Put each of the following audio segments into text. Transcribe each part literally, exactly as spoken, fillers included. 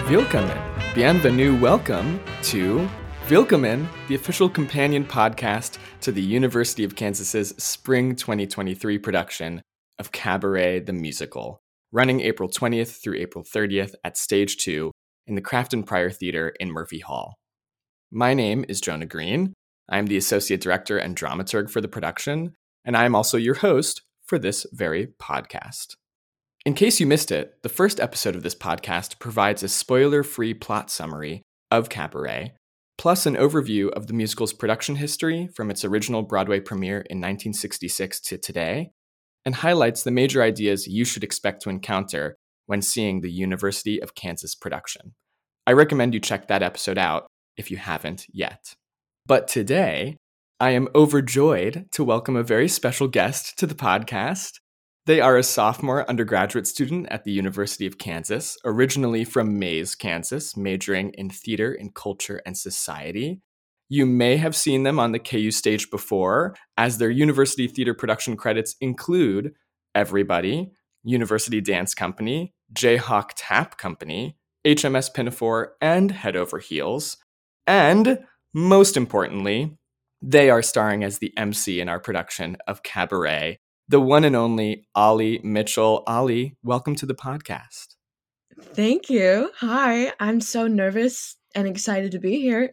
Willkommen, bienvenue, welcome to Willkommen, the official companion podcast to the University of Kansas's Spring twenty twenty-three production of Cabaret the Musical, running April twentieth through April thirtieth at Stage two in the Crafton Pryor Theater in Murphy Hall. My name is Jonah Green. I am the Associate Director and Dramaturg for the production, and I am also your host for this very podcast. In case you missed it, the first episode of this podcast provides a spoiler-free plot summary of Cabaret, plus an overview of the musical's production history from its original Broadway premiere in nineteen sixty-six to today, and highlights the major ideas you should expect to encounter when seeing the University of Kansas production. I recommend you check that episode out if you haven't yet. But today, I am overjoyed to welcome a very special guest to the podcast. They are a sophomore undergraduate student at the University of Kansas, originally from Mays, Kansas, majoring in theater and culture and society. You may have seen them on the K U stage before, as their university theater production credits include Everybody, University Dance Company, Jayhawk Tap Company, H M S Pinafore, and Head Over Heels. And, most importantly, they are starring as the M C in our production of Cabaret, the one and only Ollie Mitchell. Ollie, welcome to the podcast. Thank you. Hi, I'm so nervous and excited to be here.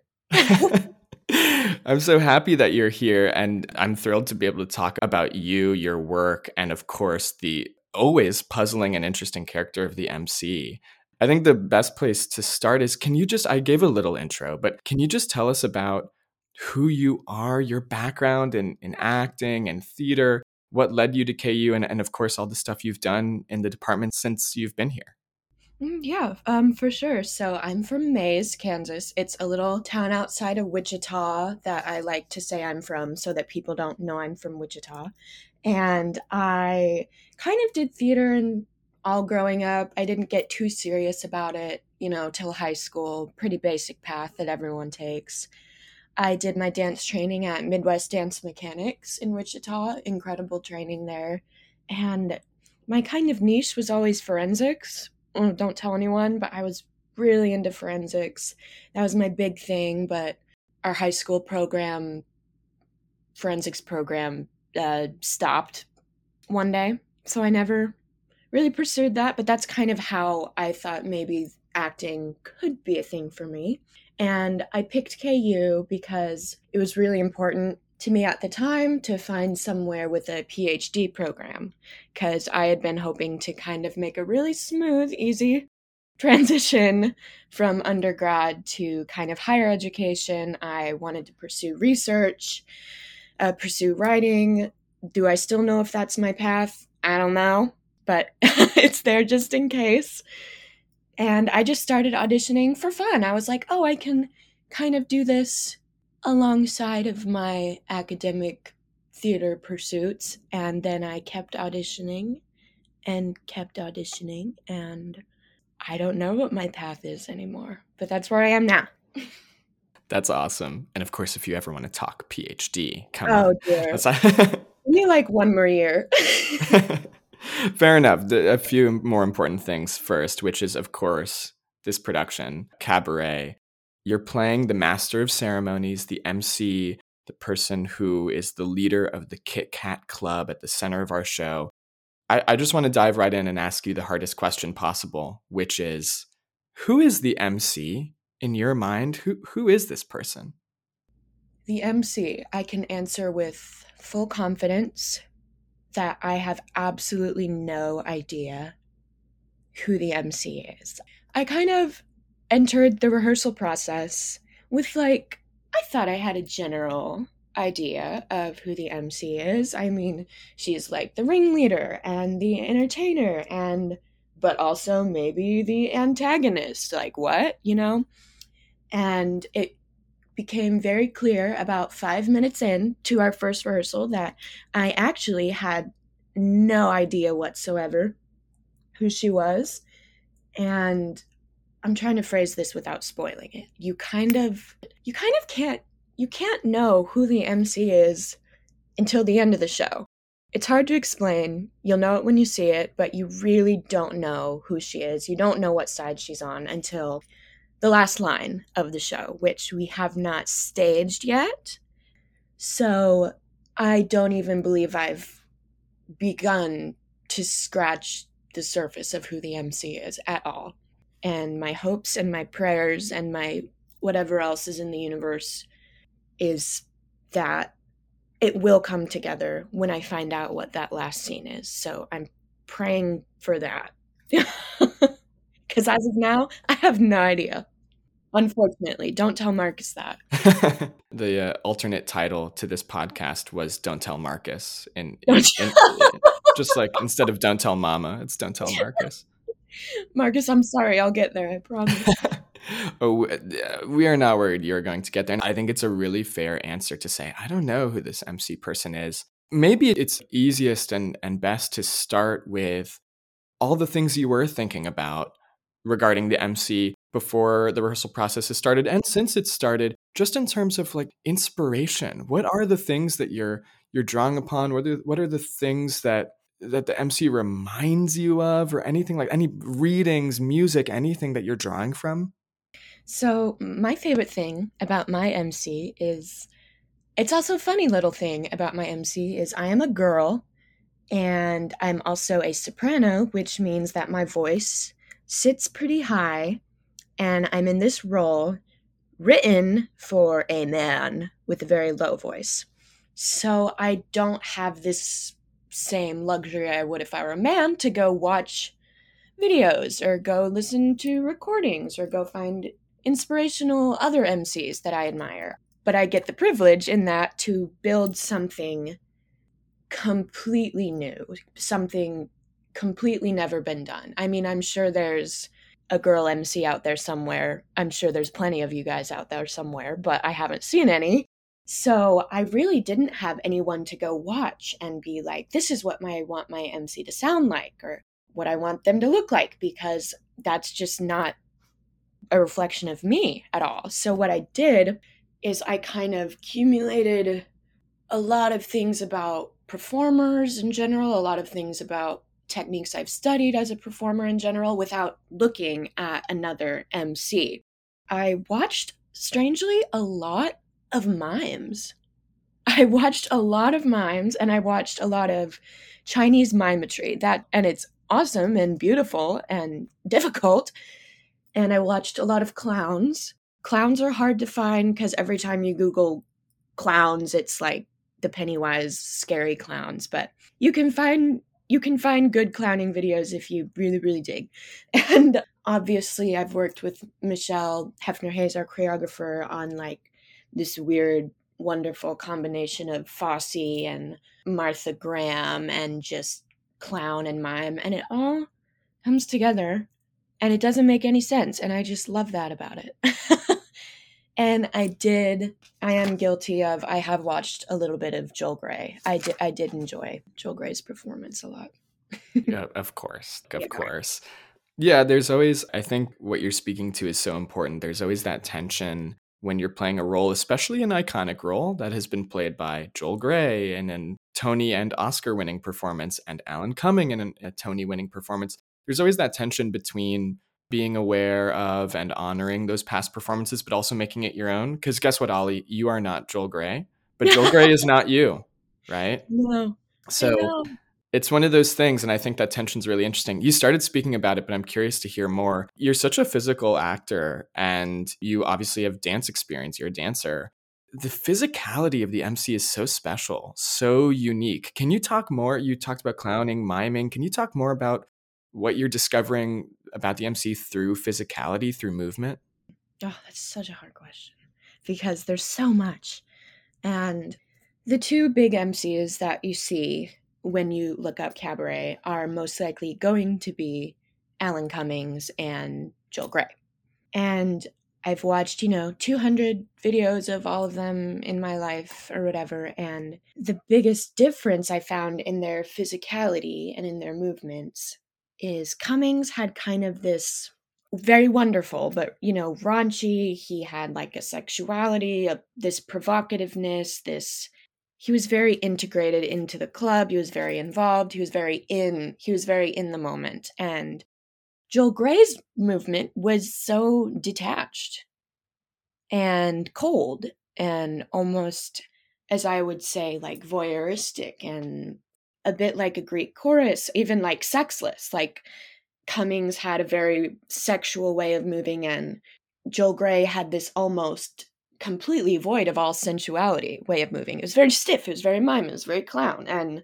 I'm so happy that you're here, and I'm thrilled to be able to talk about you, your work, and of course, the always puzzling and interesting character of the M C. I think the best place to start is, can you just, I gave a little intro, but can you just tell us about who you are, your background in, in acting and theater, what led you to K U, and, and of course, all the stuff you've done in the department since you've been here? Mm, Yeah, um, for sure. So I'm from Mays, Kansas. It's a little town outside of Wichita that I like to say I'm from so that people don't know I'm from Wichita. And I kind of did theater and all growing up. I didn't get too serious about it, you know, till high school. Pretty basic path that everyone takes. I did my dance training at Midwest Dance Mechanics in Wichita. Incredible training there. And my kind of niche was always forensics. Oh, don't tell anyone, but I was really into forensics. That was my big thing, but our high school program, forensics program, uh, stopped one day. So I never really pursued that, but that's kind of how I thought maybe acting could be a thing for me. And I picked K U because it was really important to me at the time to find somewhere with a P H D program, because I had been hoping to kind of make a really smooth, easy transition from undergrad to kind of higher education. I wanted to pursue research, uh, pursue writing. Do I still know if that's my path? I don't know, but it's there just in case. And I just started auditioning for fun. I was like, oh, I can kind of do this alongside of my academic theater pursuits. And then I kept auditioning and kept auditioning. And I don't know what my path is anymore, but that's where I am now. That's awesome. And of course, if you ever want to talk P H D, come Oh, on. dear. That's Maybe like one more year. Fair enough. The, a few more important things first, which is, of course, this production, Cabaret. You're playing the master of ceremonies, the M C, the person who is the leader of the Kit Kat Club at the center of our show. I, I just want to dive right in and ask you the hardest question possible, which is, who is the M C in your mind? Who Who is this person? The M C, I can answer with full confidence that I have absolutely no idea who the M C is. I kind of entered the rehearsal process with like, I thought I had a general idea of who the M C is. I mean, she's like the ringleader and the entertainer, and but also maybe the antagonist. Like what, you know? And it became very clear about five minutes in to our first rehearsal that I actually had no idea whatsoever who she was. And I'm trying to phrase this without spoiling it. You kind of, you kind of can't, you can't know who the M C is until the end of the show. It's hard to explain. You'll know it when you see it, but you really don't know who she is. You don't know what side she's on until the last line of the show, which we have not staged yet. So I don't even believe I've begun to scratch the surface of who the M C is at all. And my hopes and my prayers and my whatever else is in the universe is that it will come together when I find out what that last scene is. So I'm praying for that. Because as of now, I have no idea. Unfortunately, don't tell Marcus that. The uh, alternate title to this podcast was "Don't Tell Marcus," and just like instead of "Don't Tell Mama," it's "Don't Tell Marcus." Marcus, I'm sorry, I'll get there. I promise. Oh, we are not worried you're going to get there. And I think it's a really fair answer to say, I don't know who this M C person is. Maybe it's easiest and, and best to start with all the things you were thinking about regarding the M C before the rehearsal process has started. And since it started, just in terms of like inspiration, what are the things that you're you're drawing upon? What are, what are the things that that the M C reminds you of, or anything, like any readings, music, anything that you're drawing from? So my favorite thing about my M C is, it's also a funny little thing about my M C is I am a girl and I'm also a soprano, which means that my voice sits pretty high and I'm in this role written for a man with a very low voice. So I don't have this same luxury I would if I were a man to go watch videos or go listen to recordings or go find inspirational other M Cs that I admire. But I get the privilege in that to build something completely new, something completely never been done. I mean, I'm sure there's a girl M C out there somewhere. I'm sure there's plenty of you guys out there somewhere, but I haven't seen any. So I really didn't have anyone to go watch and be like, this is what my, I want my M C to sound like, or what I want them to look like, because that's just not a reflection of me at all. So what I did is I kind of accumulated a lot of things about performers in general, a lot of things about techniques I've studied as a performer in general without looking at another M C. I watched, strangely, a lot of mimes. I watched a lot of mimes and I watched a lot of Chinese mimetry. That, and it's awesome and beautiful and difficult. And I watched a lot of clowns. Clowns are hard to find because every time you Google clowns, it's like the Pennywise scary clowns. But you can find you can find good clowning videos if you really, really dig. And obviously, I've worked with Michelle Hefner Hayes, our choreographer, on like this weird, wonderful combination of Fosse and Martha Graham and just clown and mime, and it all comes together. And it doesn't make any sense. And I just love that about it. And I did, I am guilty of, I have watched a little bit of Joel Grey. I did, I did enjoy Joel Grey's performance a lot. Yeah, of course. Of yeah. course. Yeah, there's always, I think what you're speaking to is so important. There's always that tension when you're playing a role, especially an iconic role that has been played by Joel Grey and an Tony and Oscar winning performance, and Alan Cumming in a Tony winning performance. There's always that tension between being aware of and honoring those past performances, but also making it your own. Because guess what, Ollie? You are not Joel Grey, but Joel Grey is not you, right? No. So it's one of those things, and I think that tension's really interesting. You started speaking about it, but I'm curious to hear more. You're such a physical actor, and you obviously have dance experience. You're a dancer. The physicality of the M C is so special, so unique. Can you talk more? You talked about clowning, miming. Can you talk more about what you're discovering about the M C through physicality, through movement? Oh, that's such a hard question because there's so much. And the two big M Cs that you see when you look up cabaret are most likely going to be Alan Cummings and Joel Grey. And I've watched, you know, two hundred videos of all of them in my life or whatever. And the biggest difference I found in their physicality and in their movements is Cummings had kind of this very wonderful, but, you know, raunchy. He had like a sexuality, a, this provocativeness, this he was very integrated into the club. He was very involved. He was very in, he was very in the moment. And Joel Grey's movement was so detached and cold and almost, as I would say, like voyeuristic and a bit like a Greek chorus, even like sexless. Like Cummings had a very sexual way of moving, and Joel Grey had this almost completely void of all sensuality way of moving. It was very stiff, it was very mime, it was very clown. And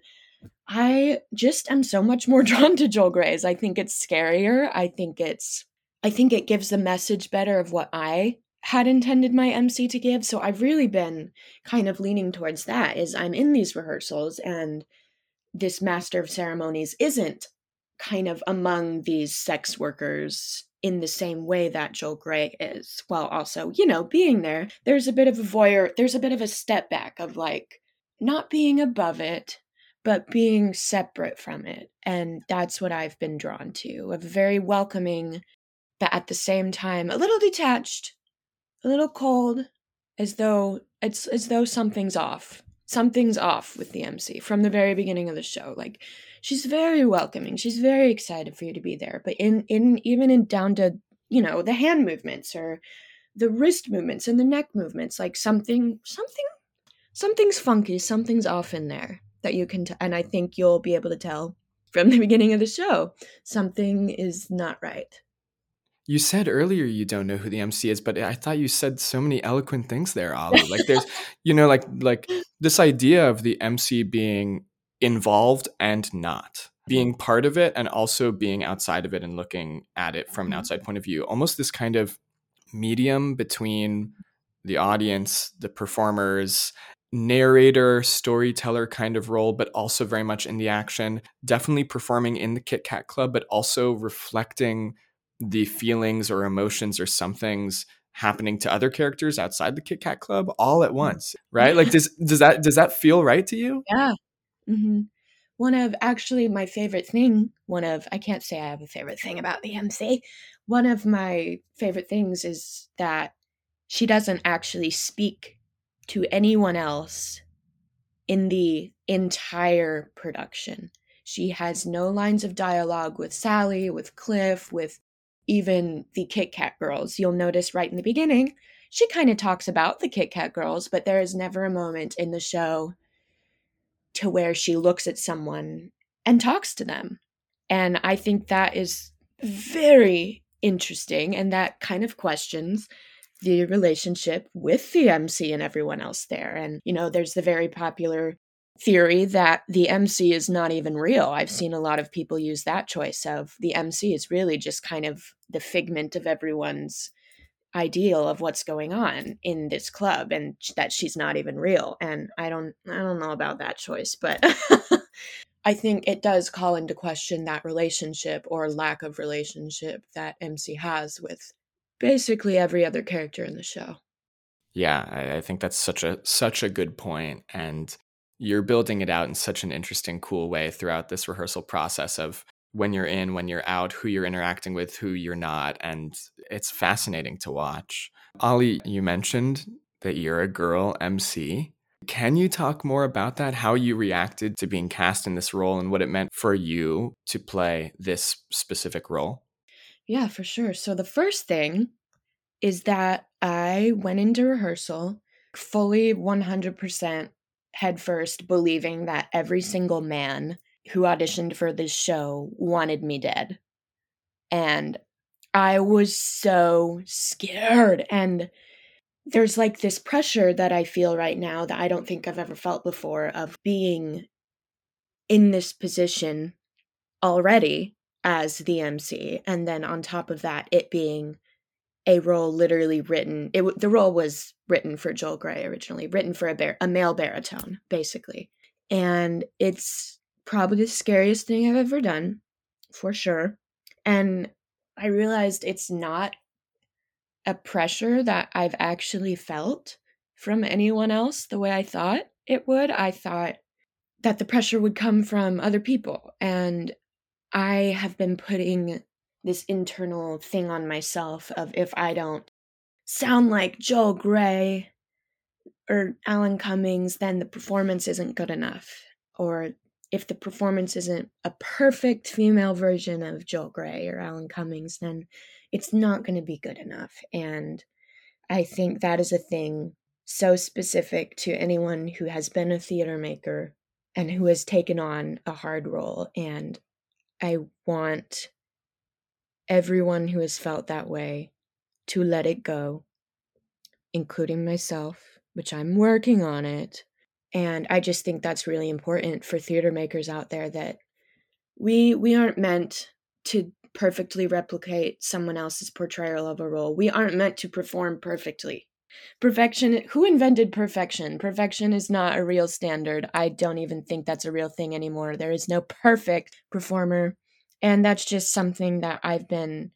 I just am so much more drawn to Joel Grey's. I think it's scarier. I think it's I think it gives the message better of what I had intended my M C to give. So I've really been kind of leaning towards that. Is I'm in these rehearsals and this master of ceremonies isn't kind of among these sex workers in the same way that Joel Grey is, while also, you know, being there. There's a bit of a voyeur, there's a bit of a step back of like not being above it, but being separate from it. And that's what I've been drawn to, a very welcoming, but at the same time, a little detached, a little cold, as though it's as though something's off. Something's off with the M C from the very beginning of the show. Like, she's very welcoming. She's very excited for you to be there. But in in even in down to, you know, the hand movements or the wrist movements and the neck movements, like something something something's funky, something's off in there that you can t- and I think you'll be able to tell from the beginning of the show. Something is not right. You said earlier you don't know who the M C is, but I thought you said so many eloquent things there, Ali. Like there's, you know, like like this idea of the M C being involved and not, being part of it and also being outside of it and looking at it from an outside point of view. Almost this kind of medium between the audience, the performers, narrator, storyteller kind of role, but also very much in the action, definitely performing in the Kit Kat Club, but also reflecting the feelings or emotions or something's happening to other characters outside the Kit Kat Club all at once, right? Like, does does that does that feel right to you? Yeah. Mm-hmm. One of actually my favorite thing, one of, I can't say I have a favorite thing about the M C. One of my favorite things is that she doesn't actually speak to anyone else in the entire production. She has no lines of dialogue with Sally, with Cliff, with even the Kit Kat girls. You'll notice right in the beginning, she kind of talks about the Kit Kat girls, but there is never a moment in the show to where she looks at someone and talks to them. And I think that is very interesting, and that kind of questions the relationship with the M C and everyone else there. And, you know, there's the very popular theory that the M C is not even real. I've seen a lot of people use that choice of the M C is really just kind of the figment of everyone's ideal of what's going on in this club, and that she's not even real. And I don't I don't know about that choice, but I think it does call into question that relationship or lack of relationship that M C has with basically every other character in the show. Yeah, I, I think that's such a such a good point, and you're building it out in such an interesting, cool way throughout this rehearsal process of when you're in, when you're out, who you're interacting with, who you're not, and it's fascinating to watch. Ali, you mentioned that you're a girl M C. Can you talk more about that? How you reacted to being cast in this role and what it meant for you to play this specific role? Yeah, for sure. So the first thing is that I went into rehearsal fully one hundred percent headfirst, believing that every single man who auditioned for this show wanted me dead. And I was so scared. And there's like this pressure that I feel right now that I don't think I've ever felt before of being in this position already as the M C. And then on top of that, it being a role literally written, it w- the role was written for Joel Grey originally, written for a, bar- a male baritone, basically. And it's probably the scariest thing I've ever done, for sure. And I realized it's not a pressure that I've actually felt from anyone else the way I thought it would. I thought that the pressure would come from other people. And I have been putting this internal thing on myself of if I don't sound like Joel Grey, or Alan Cummings, then the performance isn't good enough. Or if the performance isn't a perfect female version of Joel Grey or Alan Cummings, then it's not going to be good enough. And I think that is a thing so specific to anyone who has been a theater maker and who has taken on a hard role. And I want everyone who has felt that way to let it go, including myself, which I'm working on it. And I just think that's really important for theater makers out there, that we we aren't meant to perfectly replicate someone else's portrayal of a role. We aren't meant to perform perfectly. Perfection, who invented perfection? Perfection is not a real standard. I don't even think that's a real thing anymore. There is no perfect performer. And that's just something that I've been,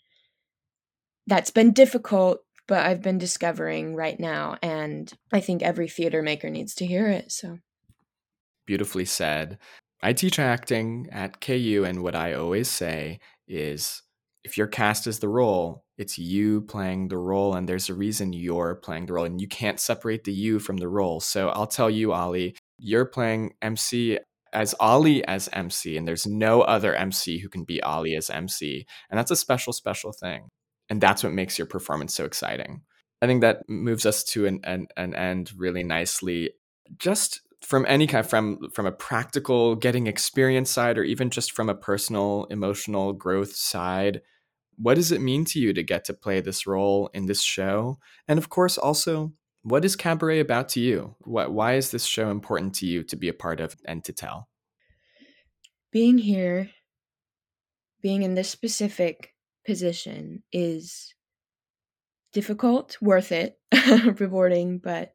that's been difficult, but I've been discovering right now. And I think every theater maker needs to hear it. So beautifully said. I teach acting at K U, and what I always say is, if you're cast as the role, it's you playing the role, and there's a reason you're playing the role, and you can't separate the you from the role. So I'll tell you, Ollie, you're playing M C as Ollie as M C, and there's no other M C who can be Ollie as M C. And that's a special, special thing. And that's what makes your performance so exciting. I think that moves us to an, an, an end really nicely. Just from any kind, from from a practical getting experience side, or even just from a personal emotional growth side, what does it mean to you to get to play this role in this show? And of course, also, what is Cabaret about to you? What, why is this show important to you to be a part of and to tell? Being here, being in this specific position is difficult, worth it, rewarding, but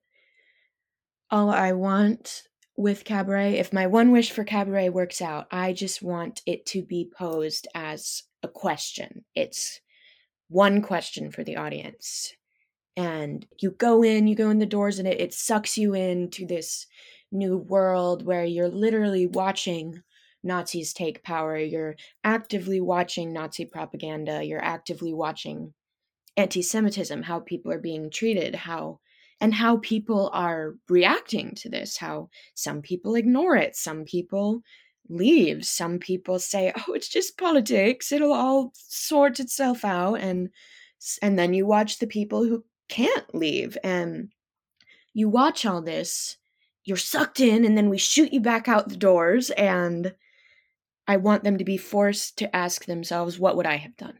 all I want with Cabaret, if my one wish for Cabaret works out, I just want it to be posed as a question. It's one question for the audience. And you go in, you go in the doors, and it, it sucks you into this new world where you're literally watching Nazis take power. You're actively watching Nazi propaganda. You're actively watching anti-Semitism, how people are being treated, how and how people are reacting to this, how some people ignore it, some people leave, some people say, oh, it's just politics, it'll all sort itself out, and and then you watch the people who can't leave, and you watch all this, you're sucked in, and then we shoot you back out the doors, and I want them to be forced to ask themselves, what would I have done?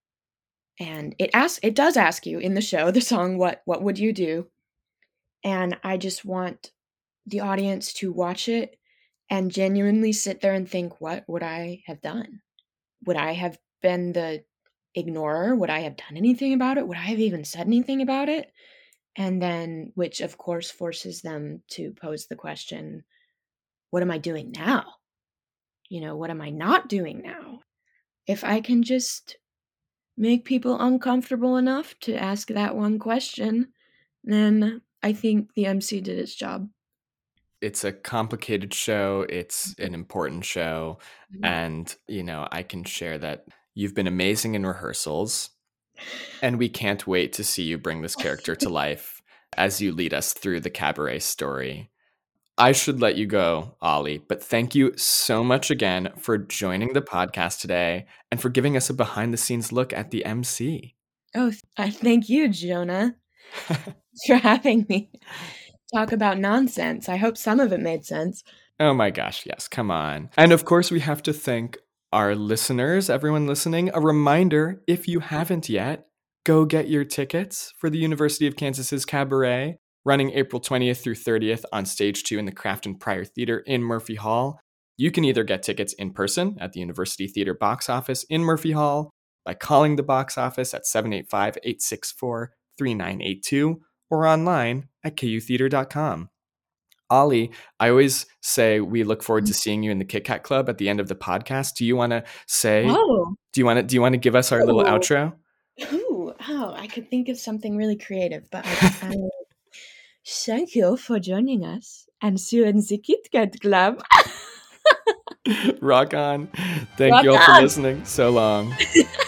And it asks, it does ask you in the show, the song, what what would you do? And I just want the audience to watch it and genuinely sit there and think, what would I have done? Would I have been the ignorer? Would I have done anything about it? Would I have even said anything about it? And then, which of course forces them to pose the question, what am I doing now? You know, what am I not doing now? If I can just make people uncomfortable enough to ask that one question, then I think the M C did its job. It's a complicated show. It's an important show. Mm-hmm. And, you know, I can share that you've been amazing in rehearsals. And we can't wait to see you bring this character to life as you lead us through the Cabaret story. I should let you go, Ollie, but thank you so much again for joining the podcast today and for giving us a behind-the-scenes look at the M C. Oh, I thank you, Jonah, for having me talk about nonsense. I hope some of it made sense. Oh my gosh, yes, come on. And of course, we have to thank our listeners, everyone listening. A reminder, if you haven't yet, go get your tickets for the University of Kansas's Cabaret, running April twentieth through thirtieth on Stage two in the Crafton Pryor Theater in Murphy Hall. You can either get tickets in person at the University Theater box office in Murphy Hall by calling the box office at seven eight five, eight six four, three nine eight two or online at k u theater dot com. Ollie, I always say we look forward to seeing you in the Kit Kat Club at the end of the podcast. Do you want to say, oh. do you want to, do you want to give us our Ooh. little outro? Ooh, oh, I could think of something really creative, but I, I thank you for joining us and see you in the Kit Kat Club. Rock on. Thank Rock you all on. for listening so long.